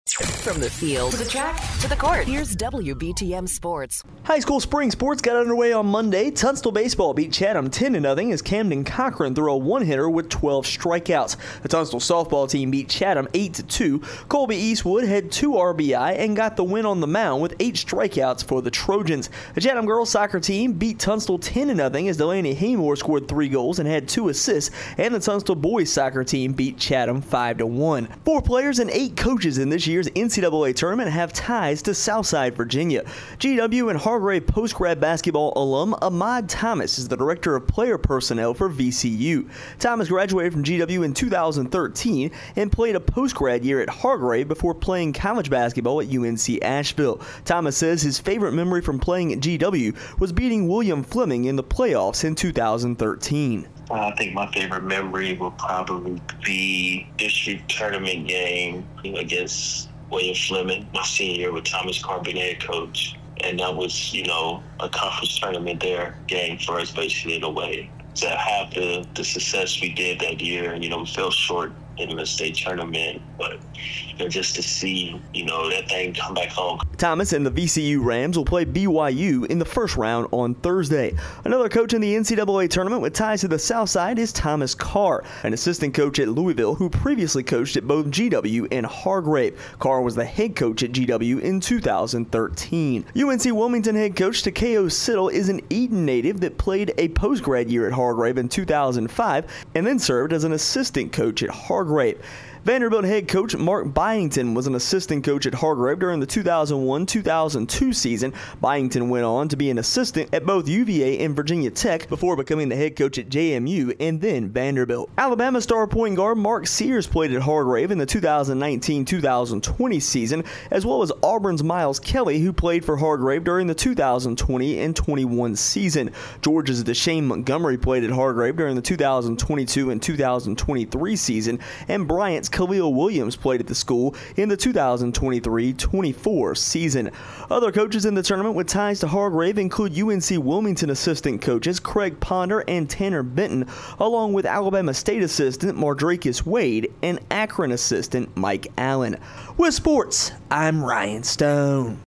From the field to the track to the court, here's WBTM Sports. High school spring sports got underway on Monday. Tunstall baseball beat Chatham 10-0 as Camden Cochran threw a one-hitter with 12 strikeouts. The Tunstall softball team beat Chatham 8-2. Colby Eastwood had 2 RBI and got the win on the mound with 8 strikeouts for the Trojans. The Chatham girls soccer team beat Tunstall 10-0 as Delaney Haymore scored 3 goals and had 2 assists, and the Tunstall boys soccer team beat Chatham 5-1. 4 players and 8 coaches in this year's NCAA tournament have ties to Southside Virginia. GW and Hargrave post-grad basketball alum Ahmad Thomas is the director of player personnel for VCU. Thomas graduated from GW in 2013 and played a post-grad year at Hargrave before playing college basketball at UNC Asheville. Thomas says his favorite memory from playing at GW was beating William Fleming in the playoffs in 2013. I think my favorite memory will probably be district tournament game against William Fleming, my senior year with Thomas Carpenter head coach. And that was, a conference tournament game for us basically in a way. To have the success we did that year, we fell short in the state tournament, but just to see, that thing come back home. Thomas and the VCU Rams will play BYU in the first round on Thursday. Another coach in the NCAA tournament with ties to the South Side is Thomas Carr, an assistant coach at Louisville who previously coached at both GW and Hargrave. Carr was the head coach at GW in 2013. UNC Wilmington head coach Takeo Siddle is an Eden native that played a post-grad year at Hargrave in 2005 and then served as an assistant coach at Hargrave. Vanderbilt head coach Mark Byington was an assistant coach at Hargrave during the 2001-2002 season. Byington went on to be an assistant at both UVA and Virginia Tech before becoming the head coach at JMU and then Vanderbilt. Alabama star point guard Mark Sears played at Hargrave in the 2019-2020 season, as well as Auburn's Miles Kelly, who played for Hargrave during the 2020 and 21 season. Georgia's Deshane Montgomery played at Hargrave during the 2022 and 2023 season, and Bryant's Khalil Williams played at the school in the 2023-24 season. Other coaches in the tournament with ties to Hargrave include UNC Wilmington assistant coaches Craig Ponder and Tanner Benton, along with Alabama State assistant Mardrakis Wade and Akron assistant Mike Allen. With sports, I'm Ryan Stone.